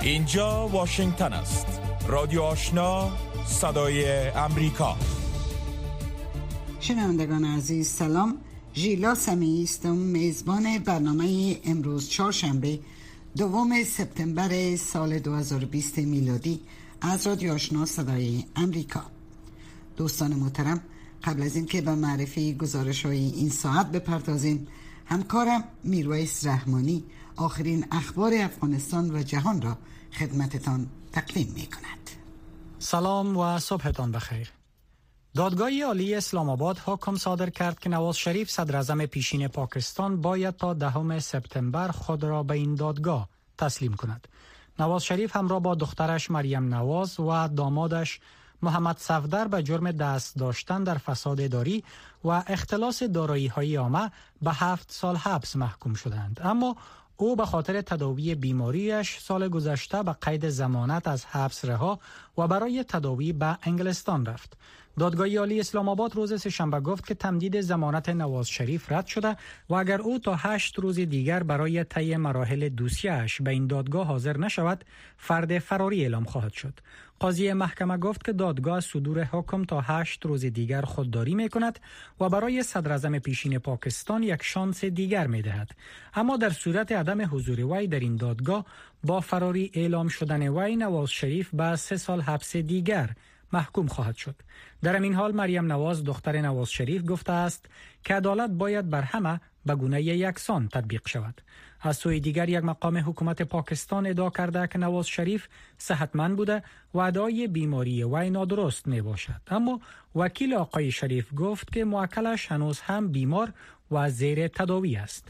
اینجا واشنگتن است. رادیو آشنا، صدای امریکا. شنوندگان عزیز سلام. ژیلا سمیعی هستم، میزبان برنامه امروز چهارشنبه دوم سپتامبر سال 2020 میلادی از رادیو آشنا صدای امریکا. دوستان محترم، قبل از اینکه به معرفی گزارش‌های این ساعت بپردازیم، همکارم میرویس رحمانی آخرین اخبار افغانستان و جهان را خدمتتان تقدیم می‌کند. سلام و صبحتان بخیر. دادگاه عالی اسلام آباد حکم صادر کرد که نواز شریف صدر اعظم پیشین پاکستان باید تا 10 سپتامبر خود را به این دادگاه تسلیم کند. نواز شریف همراه با دخترش مریم نواز و دامادش محمد صفدر به جرم دست داشتن در فساد اداری و اختلاس دارایی‌های عامه به 7 سال حبس محکوم شدند، اما او به خاطر تداوی بیماریش سال گذشته به قید ضمانت از حبس رها و برای تداوی به انگلستان رفت. دادگاه عالی اسلام آباد روز سه‌شنبه گفت که تمدید ضمانت نواز شریف رد شده و اگر او تا 8 روز دیگر برای طی مراحل دوسیه‌اش به این دادگاه حاضر نشود، فرد فراری اعلام خواهد شد. قاضی محکمه گفت که دادگاه صدور حکم تا 8 روز دیگر خودداری می‌کند و برای صدر اعظم پیشین پاکستان یک شانس دیگر می‌دهد، اما در صورت عدم حضور وی در این دادگاه با فراری اعلام شدن وی، نواز شریف به 3 سال حبس دیگر محکوم خواهد شد. در این حال مریم نواز دختر نواز شریف گفته است که عدالت باید بر همه به گونه یکسان تطبیق شود. از سوی دیگر یک مقام حکومت پاکستان ادعا کرده که نواز شریف صحتمند بوده و ادعای بیماری وی نادرست می باشد، اما وکیل آقای شریف گفت که موکلش هنوز هم بیمار و زیر تداوی است.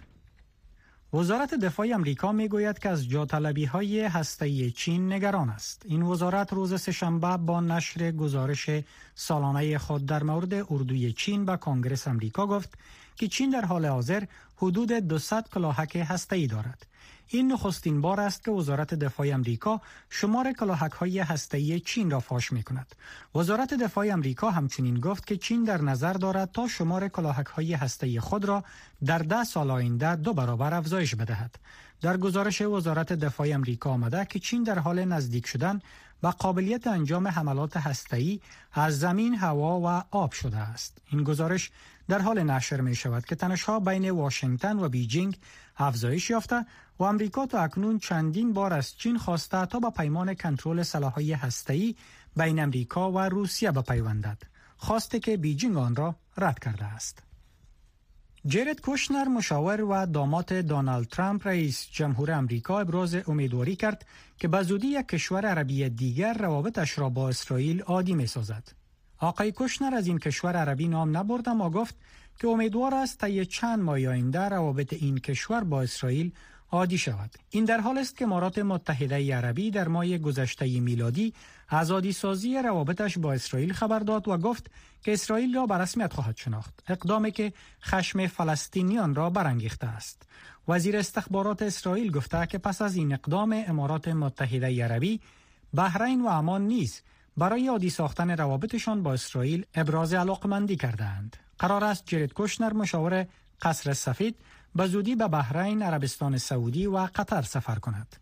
وزارت دفاع امریکا میگوید که از جاطلبی‌های هسته‌ای چین نگران است. این وزارت روز سه‌شنبه با نشر گزارش سالانه خود در مورد اردوی چین به کنگره امریکا گفت که چین در حال حاضر حدود 200 کلاهک هسته‌ای دارد. این نخستین بار است که وزارت دفاع امریکا شمار کلاهک‌های هسته‌ای چین را فاش می‌کند. وزارت دفاع امریکا همچنین گفت که چین در نظر دارد تا شمار کلاهک‌های هسته‌ای خود را در 10 سال آینده 2 برابر افزایش بدهد. در گزارش وزارت دفاع امریکا آمده که چین در حال نزدیک شدن به قابلیت انجام حملات هسته‌ای از زمین، هوا و آب شده است. این گزارش در حال نشر می شود که تنش‌ها بین واشنگتن و بیجینگ افزایش یافته و امریکا تا اکنون چندین بار از چین خواسته تا به پیمان کنترل سلاح‌های هسته‌ای بین امریکا و روسیه بپیوندد، خواسته که بیجینگ آن را رد کرده است. جرد کوشنر، مشاور و داماد دونالد ترامپ رئیس جمهور امریکا، ابراز امیدواری کرد که به زودی یک کشور عربی دیگر روابطش را با اسرائیل عادی می‌سازد. آقای کوشنر از این کشور عربی نام نبرد، اما گفت که امیدوار است طی چند ماه آینده روابط این کشور با اسرائیل عادی شود. این در حال است که امارات متحده عربی در ماه گذشته میلادی از عادی سازی روابطش با اسرائیل خبر داد و گفت که اسرائیل را به رسمیت خواهد شناخت، اقدامی که خشم فلسطینیان را برانگیخته است. وزیر استخبارات اسرائیل گفته که پس از این اقدام امارات متحده عربی، بحرین و عمان نیز برای عادی ساختن روابطشان با اسرائیل ابراز علاقمندی کردند. قرار است جرد کوشنر، مشاور قصر سفید، به زودی به بحرین، عربستان سعودی و قطر سفر کند.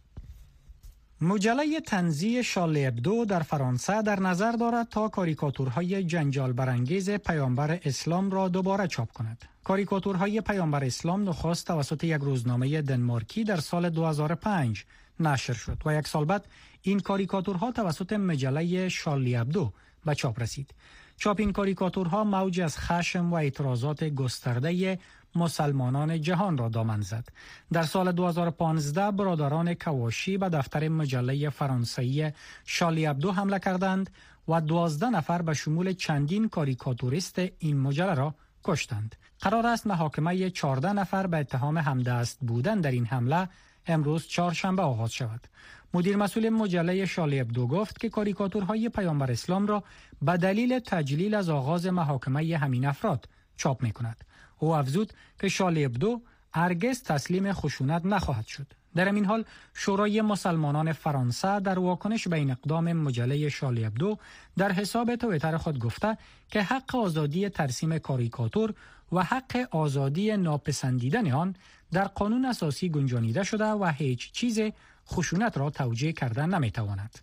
مجله طنزی شارلی ابدو در فرانسه در نظر دارد تا کاریکاتورهای جنجال برانگیز پیامبر اسلام را دوباره چاپ کند. کاریکاتورهای پیامبر اسلام نخست توسط یک روزنامه دنمارکی در سال 2005 نشر شد و یک سال بعد این کاریکاتورها توسط مجله شارلی ابدو به چاپ رسید. چاپ این کاریکاتورها موج از خشم و اعتراضات گسترده مسلمانان جهان را دامن زد. در سال 2015 برادران کواشی به دفتر مجله فرانسوی شارلی ابدو حمله کردند و 12 نفر به شمول چندین کاریکاتوریست این مجله را کشتند. قرار است محاکمه 14 نفر به اتهام همدست بودن در این حمله امروز چهارشنبه آغاز شود. مدیر مسئول مجله شارلی ابدو گفت که کاریکاتورهای پیامبر اسلام را به دلیل تجلیل از آغاز محاکمه همین افراد چاپ می‌کند. او افزود که شارلی ابدو هرگز تسلیم خشونت نخواهد شد. در این حال شورای مسلمانان فرانسه در واکنش به این اقدام مجله شارلی ابدو در حساب توییتر خود گفته که حق آزادی ترسیم کاریکاتور و حق آزادی ناپسندیدن آن در قانون اساسی گنجانیده شده و هیچ چیز خشونت را توجیه کردن نمیتواند.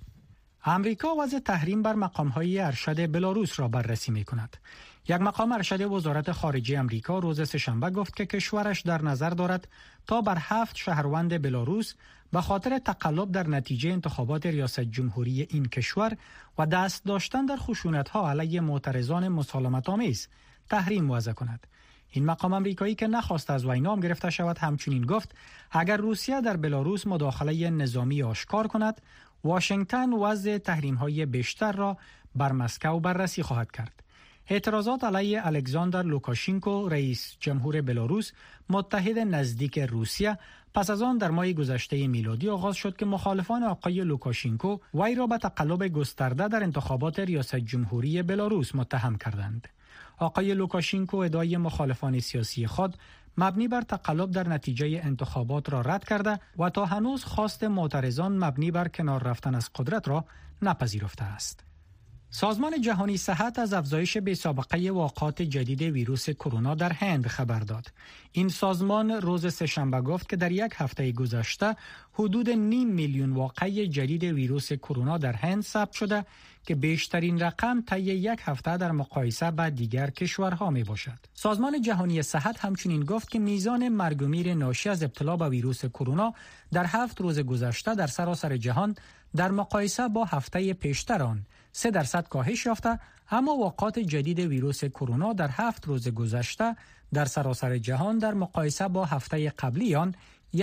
امریکا وضع تحریم بر مقام‌های ارشد بلاروس را بررسی می‌کند. یک مقام ارشد وزارت خارجه امریکا روز سه‌شنبه گفت که کشورش در نظر دارد تا بر 7 شهروند بلاروس به خاطر تقلب در نتیجه انتخابات ریاست جمهوری این کشور و دست داشتن در خشونت‌ها علیه معترضان مسالمت‌آمیز تحریم وضع کند. این مقام امریکایی که نخواست از وی نام گرفته شود همچنین گفت اگر روسیه در بلاروس مداخله نظامی آشکار کند، واشنگتن وضع تحریم‌های بیشتر را بر مسکو بررسی خواهد کرد. اعتراضات علیه الکساندر لوکاشنکو رئیس جمهور بلاروس متحد نزدیک روسیه پس از آن در ماه گذشته میلادی آغاز شد که مخالفان آقای لوکاشنکو وی را به تقلب گسترده در انتخابات ریاست جمهوری بلاروس متهم کردند. آقای لوکاشنکو ادعای مخالفان سیاسی خود مبنی بر تقلب در نتیجه انتخابات را رد کرده و تا هنوز خواست معترضان مبنی بر کنار رفتن از قدرت را نپذیرفته است. سازمان جهانی صحت از افزایش بی‌سابقه واقعات جدید ویروس کرونا در هند خبر داد. این سازمان روز سه‌شنبه گفت که در یک هفته گذشته حدود 5 میلیون واقعه جدید ویروس کرونا در هند ثبت شده که بیشترین رقم طی یک هفته در مقایسه با دیگر کشورها می باشد. سازمان جهانی صحت همچنین گفت که میزان مرگ و میر ناشی از ابتلا به ویروس کرونا در 7 روز گذشته در سراسر جهان در مقایسه با هفته پیشتر آن 3% کاهش یافته، اما واقعات جدید ویروس کرونا در 7 روز گذشته در سراسر جهان در مقایسه با هفته قبلی آن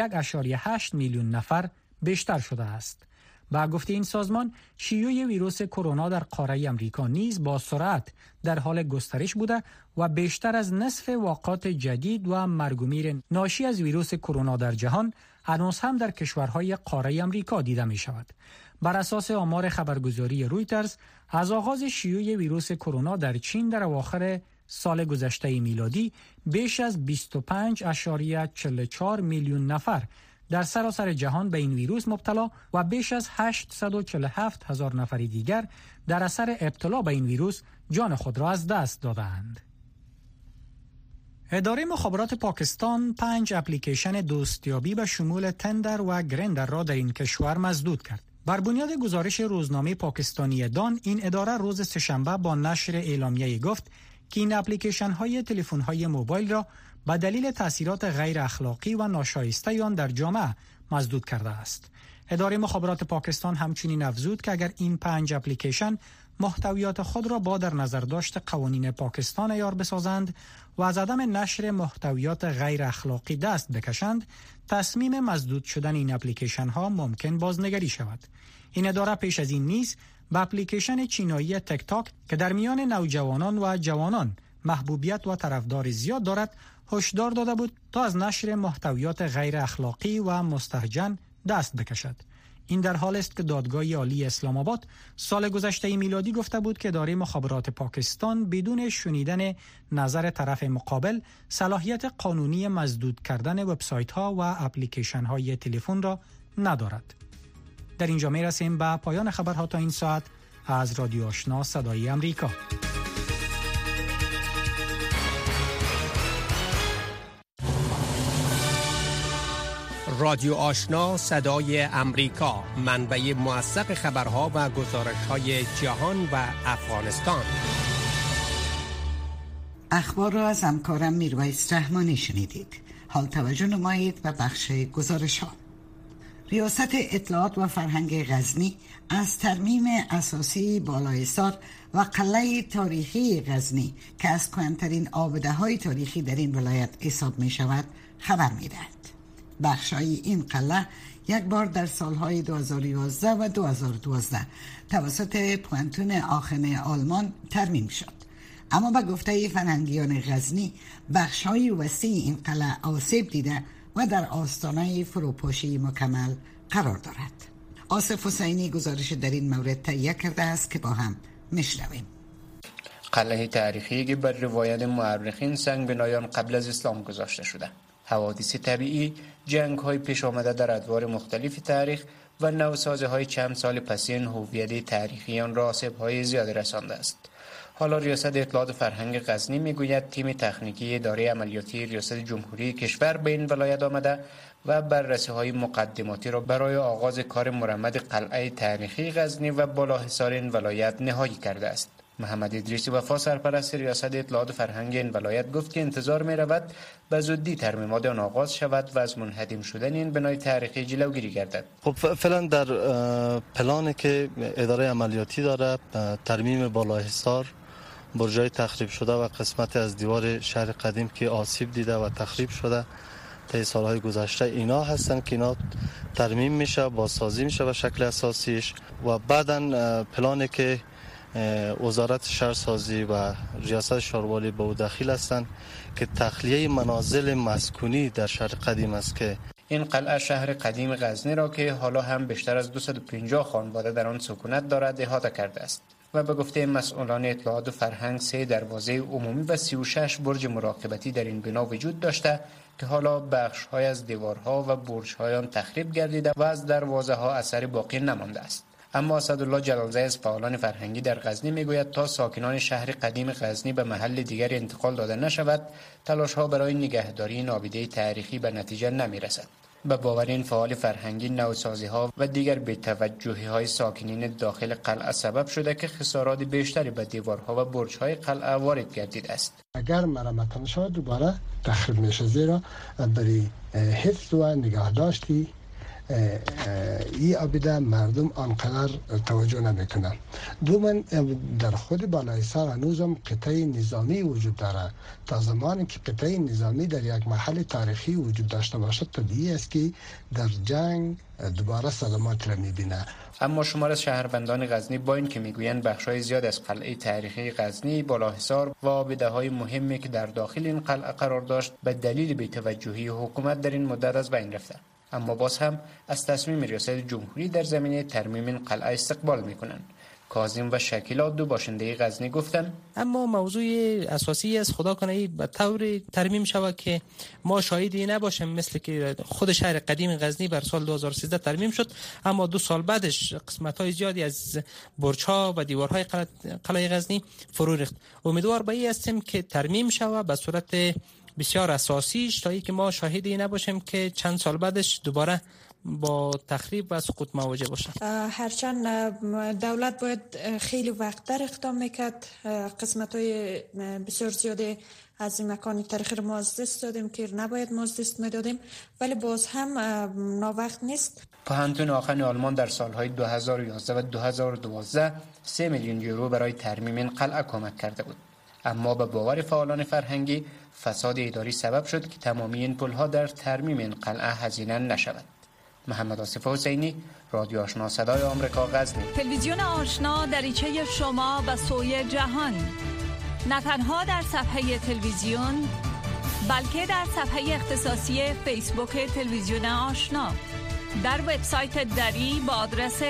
1.8 میلیون نفر بیشتر شده است. با گفته این سازمان، شیوع ویروس کرونا در قاره امریکا نیز با سرعت در حال گسترش بوده و بیشتر از نصف واقعات جدید و مرگ و میر ناشی از ویروس کرونا در جهان هنوز هم در کشورهای قاره امریکا دیده می شود. بر اساس آمار خبرگزاری رویترز، از آغاز شیوع ویروس کرونا در چین در اواخر سال گذشته میلادی بیش از 25.44 میلیون نفر در سراسر جهان به این ویروس مبتلا و بیش از 847 هزار نفر دیگر در اثر ابتلا به این ویروس جان خود را از دست دادند. اداره مخابرات پاکستان 5 اپلیکیشن دوستیابی به شمول تندر و گرندر را در این کشور مسدود کرد. بر بنیاد گزارش روزنامه پاکستانی دان، این اداره روز سه‌شنبه با نشر اعلامیه گفت که این اپلیکیشن‌های تلفن‌های موبایل را به دلیل تأثیرات غیر اخلاقی و ناشایسته آن در جامعه مسدود کرده است. اداره مخابرات پاکستان همچنین افزود که اگر این 5 اپلیکیشن محتویات خود را با در نظر داشت قوانین پاکستان عیار بسازند و از عدم نشر محتویات غیر اخلاقی دست بکشند، تصمیم مسدود شدن این اپلیکیشن ها ممکن بازنگری شود. این اداره پیش از این نیز به اپلیکیشن چینایی تک تاک که در میان نوجوانان و جوانان محبوبیت و طرفدار زیاد دارد، هشدار داده بود تا از نشر محتویات غیر اخلاقی و مستهجن دست بکشد. این در حال است که دادگاه عالی اسلام آباد سال گذشته میلادی گفته بود که اداره مخابرات پاکستان بدون شنیدن نظر طرف مقابل صلاحیت قانونی مسدود کردن وبسایت ها و اپلیکیشن های تلفن را ندارد. در اینجا می رسیم به پایان خبرها تا این ساعت از رادیو آشنا صدای امریکا. رادیو آشنا صدای امریکا، منبع موثق خبرها و گزارش‌های جهان و افغانستان. اخبار را از همکارم میرویس رحمانی شنیدید. حال توجه نمایید به بخش گزارش‌ها. ریاست اطلاعات و فرهنگ غزنی از ترمیم اساسی بالایسار و قلعه تاریخی غزنی که از کهن‌ترین آبده‌های تاریخی در این ولایت حساب می‌شود خبر می‌دهد. بخشای این قلعه یک بار در سالهای 2011 و 2012 توسط پوانتون آخن آلمان ترمیم شد، اما به گفته فرهنگیان غزنی بخشای وسیع این قلعه آسیب دیده و در آستانه فروپاشی مکمل قرار دارد. آصف حسینی گزارش در این مورد تهیه کرده است که با هم میشنویم. قلعه تاریخی که بر روایت مورخین سنگ بنایان قبل از اسلام گذاشته شده. حوادث طبیعی، جنگ‌های پیش آمده در ادوار مختلف تاریخ و نوسازی‌های چند سال پسین هویت تاریخی آن را آسیب‌های زیاد رسانده است. حالا ریاست اطلاعات فرهنگ غزنی میگوید تیم تکنیکی اداره عملیاتی ریاست جمهوری کشور به این ولایت آمده و بررسی‌های مقدماتی را برای آغاز کار مرمد قلعه تاریخی غزنی و بالاحصار این ولایت نهایی کرده است. محمد ادریسی وفا سرپرست ریاست اطلاعات فرهنگ این ولایت گفت که انتظار می رود به زودی ترمیمات آن آغاز شود و از منهدم شدن این بنای تاریخی جلوگیری گردد. خب فعلا در پلانی که اداره عملیاتی داره ترمیم بالاحصار، برجای تخریب شده و قسمت از دیوار شهر قدیم که آسیب دیده و تخریب شده طی سالهای گذشته، اینا هستن که اینا ترمیم میشه، بازسازی میشه به شکل اساسیش و بعداً پلانی که وزارت شهرسازی و ریاست شاروالی به او دخیل هستند که تخلیه منازل مسکونی در شهر قدیم است که این قلعه شهر قدیم غزنی را که حالا هم بیشتر از 250 خانواده در آن سکونت دارد احاطه کرده است و به گفته مسئولان اطلاعات و فرهنگ 3 دروازه عمومی و 36 برج مراقبتی در این بنا وجود داشته که حالا بخش‌های از دیوارها و برج‌های آن تخریب گردیده و از دروازه‌ها اثری باقی نمانده است. اما اسدالله جلالزی از فعالان فرهنگی در غزنی میگوید تا ساکنان شهر قدیم غزنی به محل دیگر انتقال داده نشود، تلاش‌ها برای نگهداری این آبیده تاریخی به نتیجه نمی‌رسد. به باور این فعال فرهنگی، نوسازی‌ها و دیگر بی‌توجهی‌های ساکنین داخل قلعه سبب شده که خسارات بیشتری به دیوارها و برج‌های قلعه وارد گردیده است. اگر مرمت نشود دوباره تخریب میشه، زیرا برای حفظ و نگهداشتی این آبیده مردم آنقدر توجه نمیکنن. دوماً در خود بالاحصار هنوزم قطعه نظامی وجود داره. تا زمانی که قطعه نظامی در یک محل تاریخی وجود داشته باشد طبیعی است که در جنگ دوباره صدمات را میبینه. اما شمار از شهروندان غزنی با این که میگویند بخشای زیاد از قلعه تاریخی غزنی، بالاحصار و آبیده‌های مهمی که در داخل این قلعه قرار داشت به دلیل بی‌توجهی حکومت در این مدت از بین رفته، اما باز هم از تصمیم ریاست جمهوری در زمینه ترمیم این قلعه استقبال میکنند. کاظم و شکیلا دو باشنده غزنی گفتن اما موضوع اساسی است خدا کنه به طور ترمیم شود که ما شاهدی نباشیم، مثل که خود شهر قدیم غزنی بر سال 2013 ترمیم شد اما 2 سال بعدش قسمت‌های زیادی از برج‌ها و دیوارهای قلعه غزنی فرو ریخت. امیدوار به این هستیم که ترمیم شود به صورت بسیار اساسیش تا اینکه ما شاهدی نباشیم که چند سال بعدش دوباره با تخریب و سقوط مواجه باشه. هرچند دولت باید خیلی وقت‌تر اقدام میکرد، قسمت‌های بسیار زیاده از این مکان تاریخی رو ما از دست دادیم که نباید ما از دست میدادیم، ولی باز هم ناوقت نیست. کانتون آخن آلمان در سالهای 2011 و 2012 $3 میلیون برای ترمیم این قلعه کمک کرده بود. اما به باور فعالان فرهنگی فساد اداری سبب شد که تمامی این پول‌ها در ترمیم این قلعه هزینه نشود. محمد آصف حسینی، رادیو آشنا صدای آمریکا، غزنی. تلویزیون آشنا دریچه شما به سوی جهان، نه تنها در صفحه تلویزیون بلکه در صفحه اختصاصی فیسبوک تلویزیون آشنا، در وبسایت دری با آدرس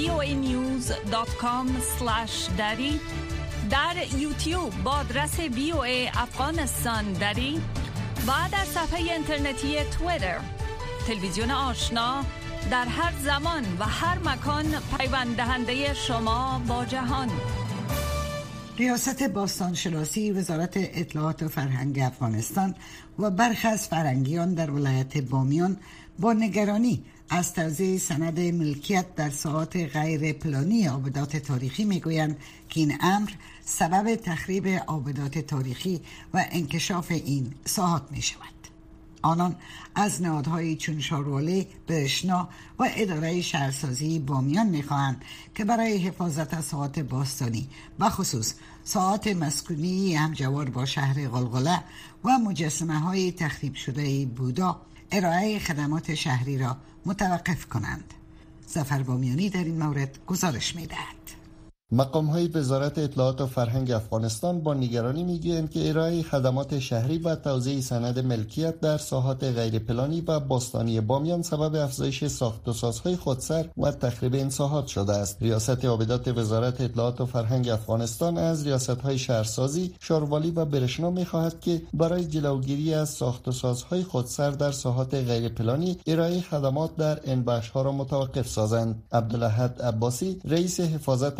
voanews.com/dari، در یوتیوب با آدرس VOA افغانستان دری و در صفحه اینترنتی توییتر. تلویزیون آشنا در هر زمان و هر مکان پیوند دهنده شما با جهان. ریاست باستانشناسی، وزارت اطلاعات و فرهنگ افغانستان و برخی از فرهنگیان در ولایت بامیان با نگرانی از توزیع سند ملکیت در ساحات غیر پلانی آبدات تاریخی میگویند که این امر سبب تخریب آبدات تاریخی و انکشاف این ساحات می شود. آنان از نهادهایی چون شاروالی، برشنا و اداره شهرسازی بامیان می‌خواهند که برای حفاظت از ساحات باستانی و خصوص ساحات مسکونی همجوار با شهر غلغله و مجسمه‌های تخریب شده بودا ارائه خدمات شهری را متوقف کنند. ظفر بامیانی در این مورد گزارش می‌دهد. مقام‌های وزارت اطلاعات و فرهنگ افغانستان با نگرانی میگویند که ارائه خدمات شهری و توزیع سند ملکیت در ساحات غیر پلانی و باستانی بامیان سبب افزایش ساخت و سازهای خودسر و تخریب این ساحات شده است. ریاست آبدات وزارت اطلاعات و فرهنگ افغانستان از ریاست‌های شهرسازی، شاروالی و برشنا می‌خواهد که برای جلوگیری از ساخت و سازهای خودسر در ساحات غیر پلانی ارائه خدمات در این بخش‌ها را متوقف سازند. عبدالاحد عباسی، رئیس حفاظت از آبدات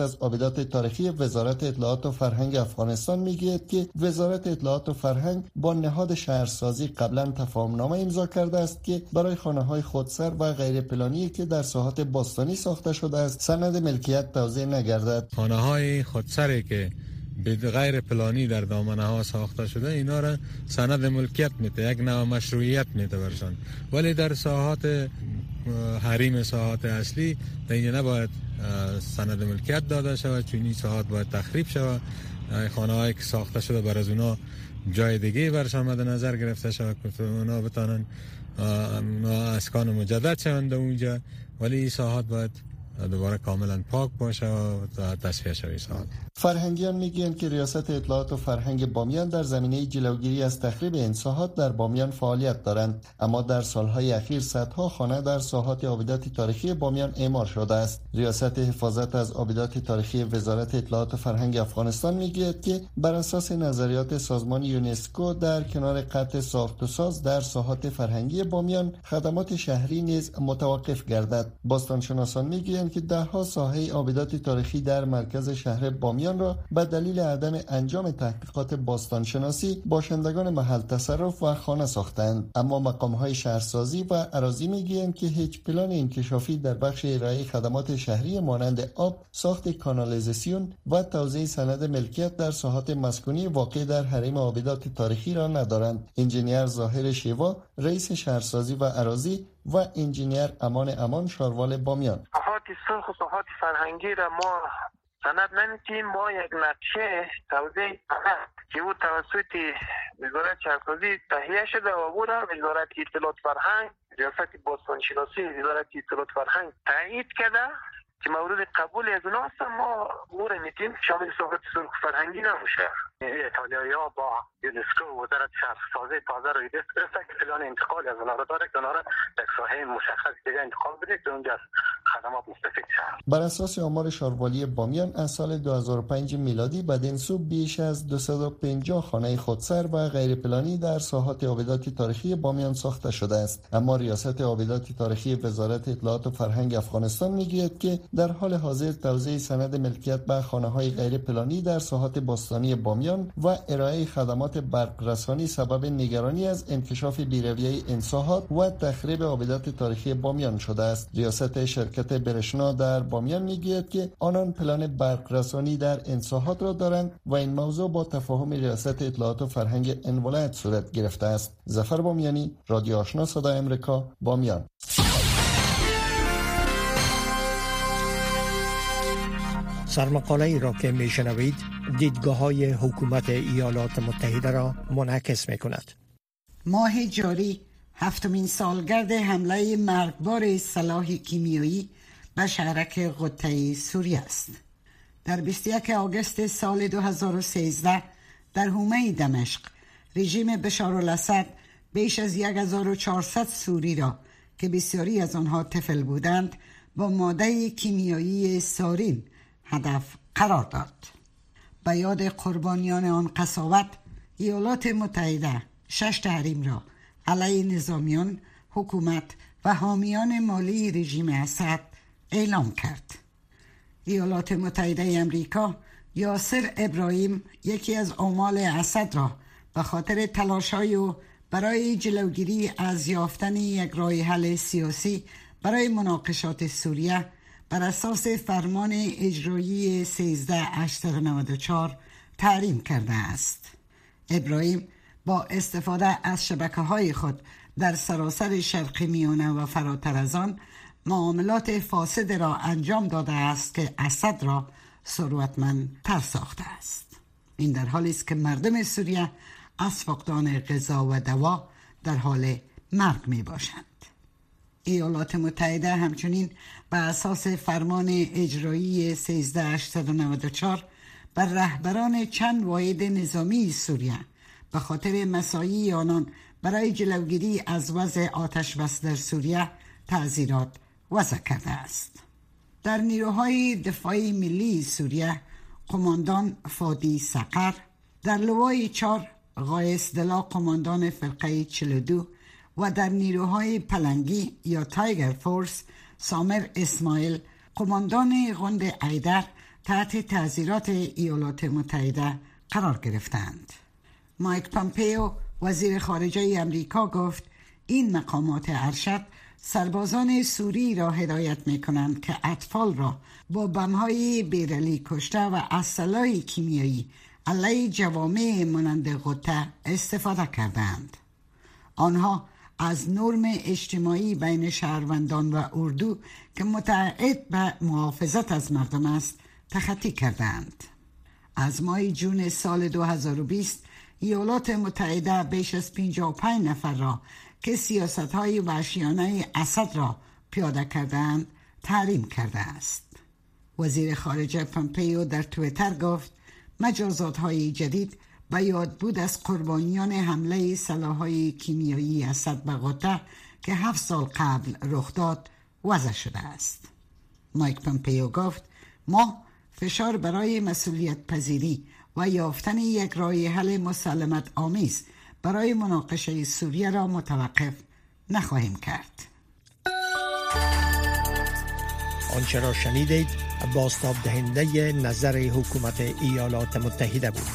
آبدات تاریخی وزارت اطلاعات و فرهنگ افغانستان میگوید که وزارت اطلاعات و فرهنگ با نهاد شهرسازی قبلا تفاهمنامه امضا کرده است که برای خانه‌های خودسر و غیر پلانی که در ساحات باستانی ساخته شده است سند ملکیت توزیع نگردد. خانه‌های خودسری که به غیر پلانی در دامنه ها ساخته شده اینا را سند ملکیت میده، یک نوع مشروعیت میده برشان، ولی در ساحات حریم ساحات اصلی در اینجا نباید سند ملکیت داده شود، چون این ساحات باید تخریب شود. خانه هایی که ساخته شده بر از اونا جای دیگه برشان مد نظر گرفته شود که اونا بتانن اسکان مجدد شوند اونجا، ولی این ساحات باید دوباره کاملا پاک باشه و تصفیه شوی ساحات. فرهنگیان میگن که ریاست اطلاعات و فرهنگ بامیان در زمینه جلوگیری از تخریب این ساحات در بامیان فعالیت دارند، اما در سالهای اخیر صدها خانه در ساحات آبدات تاریخی بامیان اعمار شده است. ریاست حفاظت از آبدات تاریخی وزارت اطلاعات و فرهنگ افغانستان میگوید که بر اساس نظریات سازمان یونسکو در کنار قطع ساخت و ساز در ساحات فرهنگی بامیان خدمات شهری نیز متوقف گردد. باستانشناسان میگویند که دهها ساحه آبدات تاریخی در مرکز شهر بامیان را به دلیل عدم انجام تحقیقات باستانشناسی باشندگان محل تصرف و خانه ساختند، اما مقام‌های شهرسازی و اراضی میگویند که هیچ پلان انکشافی در بخش ارائه خدمات شهری مانند آب، ساخت کانالیزاسیون و توزیع سند ملکیت در ساحات مسکونی واقع در حریم آبدات تاریخی را ندارند. انجینیر ظاهر شیوا، رئیس شهرسازی و اراضی و انجینیر امان شاروال بامیان: ساحات سرخ و ساحات فرهنگی را ما سند نمیتیم. ما یک نقشه توزیع که او توسط وزارت شهرسازی تهیه شده و او را وزارت اطلاعات فرهنگ، ریاست باستانشناسی وزارت اطلاعات فرهنگ تایید کرده که مورد قبول از اونها است. ما او را میتیم شامل ساحات سرخ فرهنگی نموشه. ایتالیایی‌ها با یونسکو و وزارت شهرسازی تازه روی دست گرفته که پلان انتقال از اونها را داره که اونها را یک ساحه مشخص دیگه انتقال بده که اونجا خدمات مستفید شود. بر اساس آمار شاروالی بامیان از سال 2005 میلادی بدین سو بیش از 250 خانه خودسر و غیر پلانی در ساحات آبدات تاریخی بامیان ساخته شده است، اما ریاست آبدات تاریخی وزارت اطلاعات و فرهنگ افغانستان میگوید که در حال حاضر توزیع سند ملکیت به خانه‌های غیر پلانی در ساحات باستانی بامیان و ارائه خدمات برق‌رسانی سبب نگرانی از انکشاف بی‌رویه این ساحات و تخریب آبدات تاریخی بامیان شده است. ریاست شرکت برشنا در بامیان میگوید که آنان پلان برق‌رسانی در این ساحات را دارند و این موضوع با تفاهم ریاست اطلاعات و فرهنگ این ولایت صورت گرفته است. ظفر بامیانی، رادیو آشنا صدای امریکا، بامیان. سرمقاله ای را که میشنوید دیدگاه‌های حکومت ایالات متحده را منعکس می‌کند. ماه جاری هفتمین سالگرد حمله مرگبار سلاح کیمیایی به شهرک قطه سوریه است. در 21 آگوست سال 2013 در حومه دمشق رژیم بشار الاسد بیش از 1400 سوری را که بسیاری از آنها طفل بودند با ماده کیمیایی سارین هدف قرار داد. به یاد قربانیان آن قساوت ایالات متحده 6 تحریم را علیه نظامیان، حکومت و حامیان مالی رژیم اسد اعلام کرد. ایالات متحده امریکا یاسر ابراهیم، یکی از عمال اسد، را به خاطر تلاش‌های او برای جلوگیری از یافتن یک راه حل سیاسی برای مناقشات سوریه بر اساس فرمان اجرایی 13894 تحریم کرده است. ابراهیم با استفاده از شبکه‌های خود در سراسر شرق میانه و فراتر از آن معاملات فاسد را انجام داده است که اسد را ثروتمندتر ساخته است. این در حالی است که مردم سوریه از فقدان غذا و دوا در حال مرگ می باشند. ایالات متحده همچنین بر اساس فرمان اجرایی 13894 بر رهبران چند واحد نظامی سوریه به خاطر مساعی آنان برای جلوگیری از وضع آتش بس در سوریه تعزیرات وضع کرده است. در نیروهای دفاعی ملی سوریه قماندان فادی سقر، در لوای 4 قایس دلا قماندان فرقه 42 و در نیروهای پلنگی یا تایگر فورس سامر اسماعیل قماندان غند ایدر تحت تعزیرات ایالات متحده قرار گرفتند. مایک پامپئو وزیر خارجه امریکا گفت این مقامات ارشد سربازان سوری را هدایت می کنند که اطفال را با بم‌های بیرلی کشته و اسلحه کیمیایی علیه جوامع مانند غوطه استفاده کردند. آنها از نرم اجتماعی بین شهروندان و اردو که متعهد به محافظت از مردم است تخطی کردند. از ماه جون سال 2020 ایالات متحده بیش از 55 نفر را که سیاست‌های وحشیانه اسد را پیاده کردند تحریم کرده است. وزیر خارجه پامپئو در توییتر گفت مجازات‌های جدید و یادبود از قربانیان حمله سلاح‌های کیمیایی اسد به غوطه که 7 سال قبل رخ داد وضع شده است. مایک پامپئو گفت ما فشار برای مسئولیت پذیری و یافتن یک راه حل مسالمت آمیز برای مناقشه سوریه را متوقف نخواهیم کرد. آنچه را شنیدید بازتاب دهنده نظر حکومت ایالات متحده بود.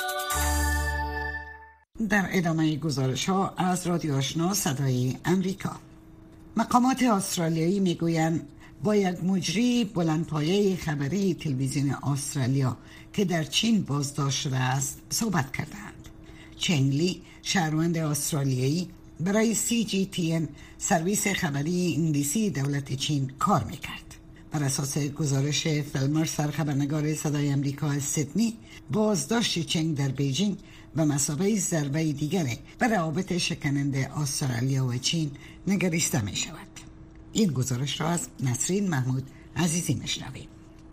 در ادامه گزارش ها از رادیو آشنا صدای امریکا، مقامات استرالیایی میگویند با یک مجری بلندپایه خبری تلویزیون استرالیا که در چین بازداشت شده است صحبت کردند. چنگ لی شهروند استرالیایی برای CGTN سرویس خبری انگلیسی دولت چین کار میکرد. بر اساس گزارش فلمر سرخبرنگار صدای امریکا از سیدنی، بازداشت چنگ در بیجینگ به مثابه ضربه دیگری به روابط شکننده استرالیا و چین نگریسته می شود. این گزارش را از نسرین محمود عزیزی میشنویم.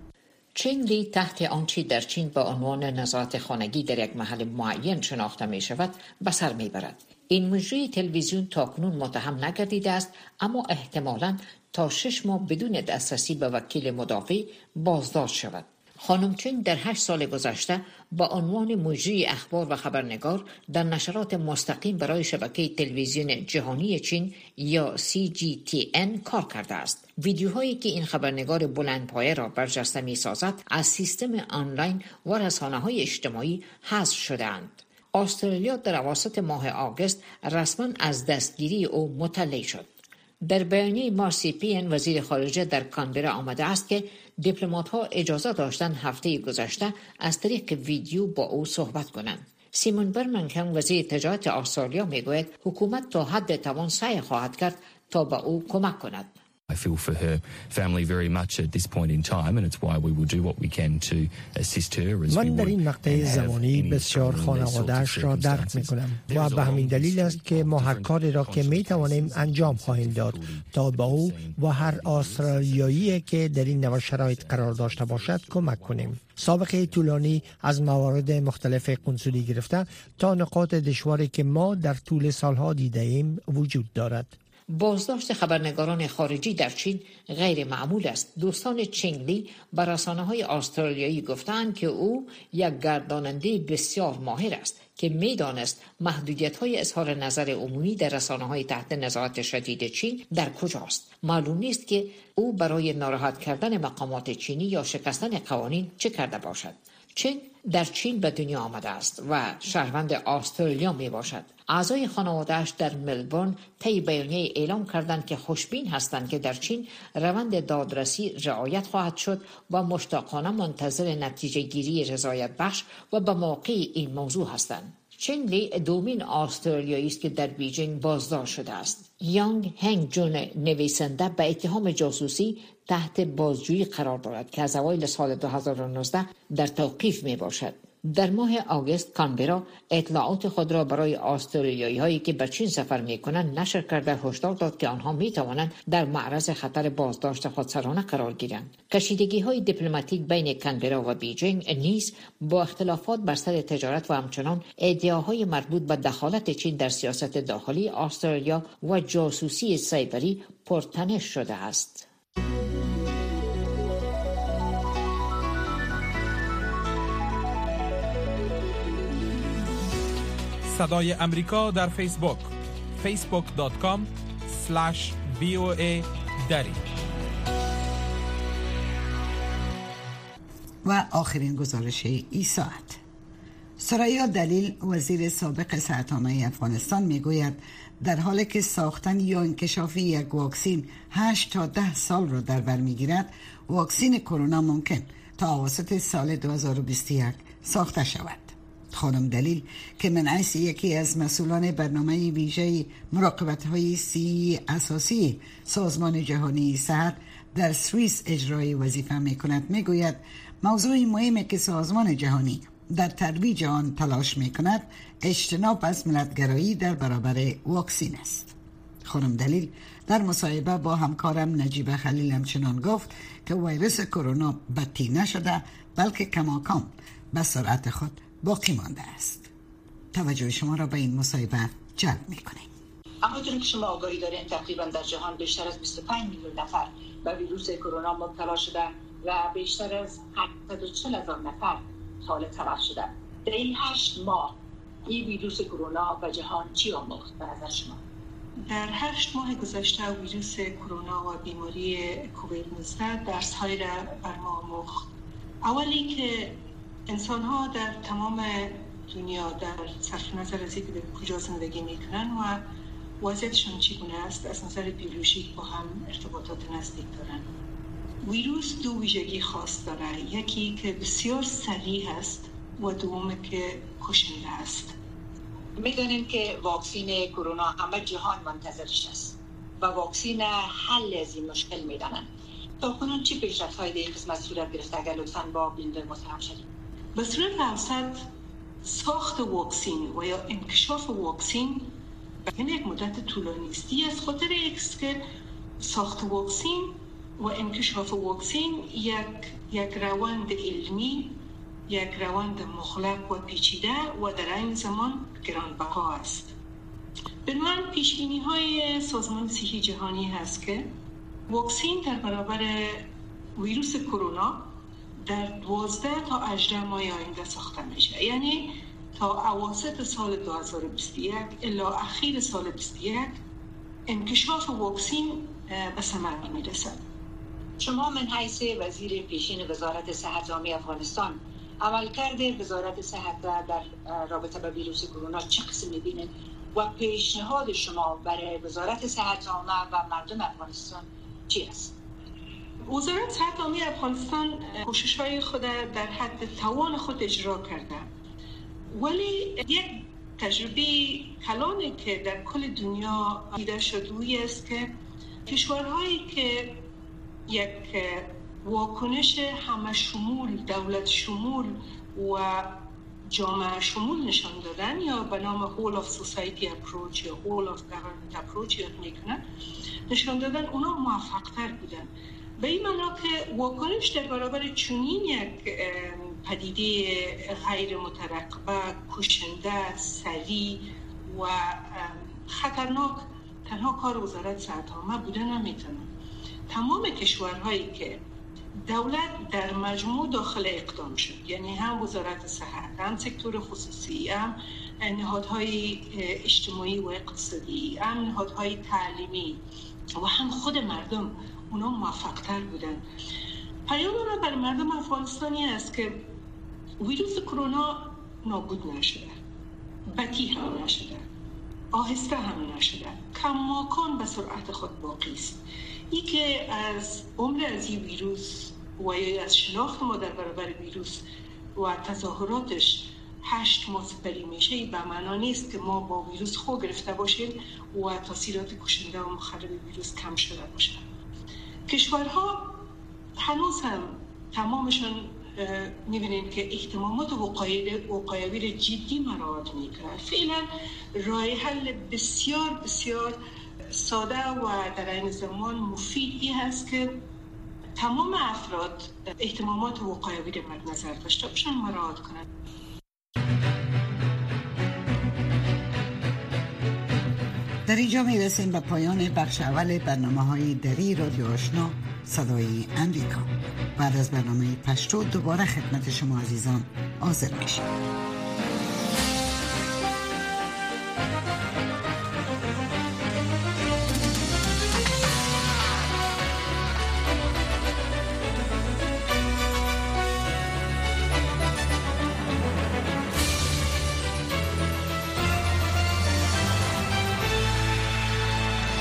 چنگ لی تحت آنچه در چین با عنوان نظارت خانگی در یک محل معین شناخته می شود به سر می برد. این مجری تلویزیون تاکنون متهم نگردیده است، اما احتمالاً تا 6 ماه بدون دسترسی به وکیل مدافع بازداشت شود. خانم چنگ در 8 سال گذشته با عنوان مجری اخبار و خبرنگار در نشرات مستقیم برای شبکه تلویزیون جهانی چین یا CGTN کار کرده است. ویدیوهایی که این خبرنگار بلندپایه را برجسته می سازد از سیستم آنلاین و رسانه‌های اجتماعی حذف شده‌اند. استرالیا در اواسط ماه آگوست رسما از دستگیری او مطلع شد. در بیانیه مارسی پین وزیر خارجه در کانبرا آمده است که دیپلمات‌ها اجازه داشتند هفته گذشته از طریق ویدیو با او صحبت کنند. سیمون برمنگهم وزیر تجارت استرالیا میگوید حکومت تا حد توان سعی خواهد کرد تا به او کمک کند. I feel for her family very much at this point in time and it's why we will do what we can to assist her as من در این مقطع زمانی بسیار خانواده‌اش را درک می‌کنم و به همین دلیل است که ما هر کاری را که می‌توانیم انجام خواهیم داد تا به او و هر استرالیایی که در این نوع شرایط قرار داشته باشد کمک کنیم. سابقه طولانی از موارد مختلف قنصلی گرفته تا نقاط دشواری که ما در طول سالها دیده‌ایم وجود دارد. بازداشت خبرنگاران خارجی در چین غیر معمول است. دوستان چنگ لی به رسانه‌های استرالیایی گفتند که او یک گرداننده بسیار ماهر است که می‌دانست محدودیت‌های اظهار نظر عمومی در رسانه‌های تحت نظارت شدید چین در کجاست. معلوم نیست که او برای ناراحت کردن مقامات چینی یا شکستن قوانین چه کرده باشد. چنگ در چین به دنیا آمده است و شهروند استرالیا می باشد. اعضای خانواده‌اش در ملبورن طی بیانیه اعلام کردند که خوشبین هستند که در چین روند دادرسی رعایت خواهد شد و مشتاقانه منتظر نتیجه گیری رضایت بخش و به موقع این موضوع هستند. چنگ لی دومین استرالیایی است که در بیجینگ بازداشت شده است. یانگ هنگ جون نویسنده به اتهام جاسوسی تحت بازجویی قرار دارد که از اوایل سال 2019 در توقیف می باشد. در ماه آگوست کانبرا اطلاعات خود را برای استرالیایی هایی که به چین سفر می کنند نشر کرده هشدار داد که آنها می توانند در معرض خطر بازداشت خودسرانه قرار گیرند. کشیدگی های دیپلماتیک بین کانبرا و بیجینگ نیز با اختلافات بر سر تجارت و همچنان ادعاهای مربوط به دخالت چین در سیاست داخلی استرالیا و جاسوسی سایبری پرتنش شده است. صدای امریکا در فیسبوک facebook.com/VOA دری. و آخرین گزارش این ساعت. سرایا دلیل وزیر سابق صحت‌عامه افغانستان میگوید در حالی که ساختن یا انکشاف یک واکسین 8 تا 10 سال را در بر میگیرد، واکسین کرونا ممکن تا اواسط سال 2021 ساخته شود. خانم دلیل که من حیث یکی از مسئولان برنامه ویژه مراقبت‌های صحی اساسی سازمان جهانی صحت در سوئیس اجرای وظیفه می‌کند، میگوید موضوع مهمی که سازمان جهانی در ترویج آن تلاش می‌کند اجتناب از ملت‌گرایی در برابر واکسین است. خانم دلیل در مصاحبه با همکارم نجیب خلیل همچنان گفت که ویروس کرونا بدتر نشده بلکه کماکان به سرعت خود باقی مانده است. توجه شما را به این مصاحبه جلب می‌کنیم. همونطور که شما آگاهی دارین تقریبا در جهان بیشتر از 25 میلیون نفر به ویروس کرونا مبتلا شده و بیشتر از 840,000 نفر حال تلف شده. در این 8 ماه این ویروس کرونا به جهان چی آموخت به نظر شما؟ در 8 ماه گذشته ویروس کرونا و بیماری کووید 19 درس‌هایی را بر ما آموخت. اولی که انسان‌ها در تمام دنیا در صرف نظر از اینکه در کجا زندگی میکنن و وضعیتشون چگونه است از نظر بیولوژیک با هم ارتباطات نزدیک دارن. ویروس دو ویژگی خاص داره، یکی که بسیار سریع است و دومی که کشنده است. میدونیم که واکسین کرونا همه جهان منتظرش است و واکسین حل از این مشکل میدانند. تا کنون چی پیشرفت‌های در این قسمت صورت گرفته؟ اگر لطفاً با بیننده محترم شدید. به صورت اوسط ساخت واکسین و یا انکشاف واکسین به یک مدت طولانی است. از خاطر ایکس که ساخت واکسین و انکشاف واکسین یک روند علمی، یک روند مغلق و پیچیده و در این زمان گرانبها است. بنابراین پیشبینی‌های سازمان صحی جهانی هست که واکسین در برابر ویروس کرونا در 12 تا 18 ماه آینده ساخته میشه، یعنی تا اواسط سال 2021 الی اخیر سال 2021 انکشاف واکسین به ثمر میرسد. شما من حیث وزیر پیشین وزارت صحت عامه افغانستان عملکرد وزارت صحت در رابطه با ویروس کرونا چه قسم می‌بینید و پیشنهاد شما برای وزارت صحت عامه و مردم افغانستان چی است؟ وزارت صحت عامه افغانستان کوشش‌های خود در حد توان خود اجرا کرده، ولی یک تجربه کلانی که در کل دنیا دیده شده است که کشورهایی که یک واکنش همه شمول، دولت شمول و جامعه شمول نشان دادن یا به نام whole of society approach یا whole of government approach یاد میکنن نشان دادن، اونا موفق‌تر بودن. به این معنا که واکنش در برابر چنین یک پدیده غیر مترقبه، کشنده، سریع و خطرناک تنها کار وزارت صحت عامه بوده نمیتونه. تمام کشورهایی که دولت در مجموع داخل اقدام شد، یعنی هم وزارت صحت، هم سکتور خصوصی، هم نهادهای اجتماعی و اقتصادی، هم نهادهای تعلیمی و هم خود مردم، اونا موفق‌تر بودن. پیام ما بر مردم افغانستانی است که ویروس کرونا نابود نشده، بدی هم نشده، آهسته هم نشده، کماکان به سرعت خود باقی است. این که از عمر از این ویروس و یا از شناخت ما در برابر ویروس و تظاهراتش 8 ماه سپری میشه، به معنا نیست که ما با ویروس خو گرفته باشیم و تاثیرات کشنده و مخرب ویروس کم شده باشه. کشورها هنوز هم تمامشون میبینید که اهتمامات وقایوی جدی مراعات میکنن. فعلا راه حل بسیار بسیار ساده و در این زمان مفیدی هست که تمام افراد اهتمامات وقایوی را مد نظر داشته باشن، مراعات کنند. در اینجا میرسیم به پایان بخش اول برنامه‌های دری رادیو آشنا صدای امریکا. بعد از برنامه پشتو دوباره خدمت شما عزیزان حاضر میشیم.